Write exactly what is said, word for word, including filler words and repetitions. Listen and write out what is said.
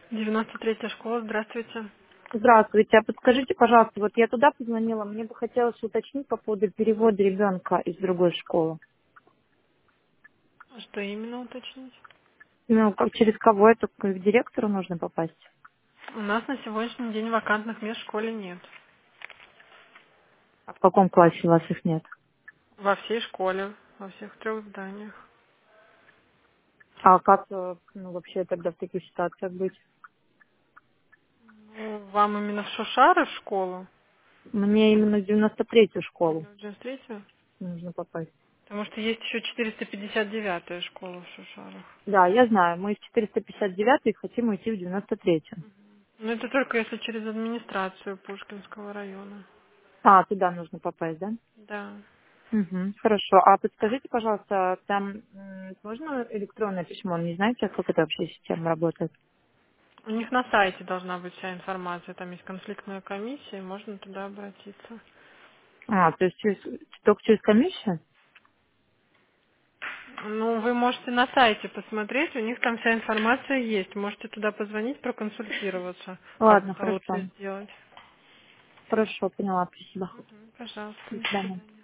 девяносто третья школа, здравствуйте. Здравствуйте. А подскажите, пожалуйста, вот я туда позвонила, мне бы хотелось уточнить по поводу перевода ребенка из другой школы. А что именно уточнить? Ну, как через кого это к директору нужно попасть? У нас на сегодняшний день вакантных мест в школе нет. А в каком классе у вас их нет? Во всей школе, во всех трех зданиях. А как, э, ну, вообще тогда в таких ситуациях быть? Ну, вам именно в Шушары в школу? Мне именно в девяносто третью школу Именно в девяносто третью? нужно попасть. Потому что есть еще четыреста пятьдесят девятая школа в Шушарах. Да, я знаю, мы из четыреста пятьдесят девятой хотим уйти в девяносто третью. Но это только если через администрацию Пушкинского района. А, туда нужно попасть, да? Да. Угу, хорошо. А подскажите, пожалуйста, там м, можно электронное письмо? Не знаете, как это вообще система работает? У них на сайте должна быть вся информация. Там есть конфликтная комиссия, можно туда обратиться. А, то есть через, только через комиссию? Ну, вы можете на сайте посмотреть, у них там вся информация есть. Можете туда позвонить, проконсультироваться, как Ладно, это лучше хорошо. сделать. Хорошо, поняла, спасибо. Мгм, пожалуйста, До до свидания. свидания.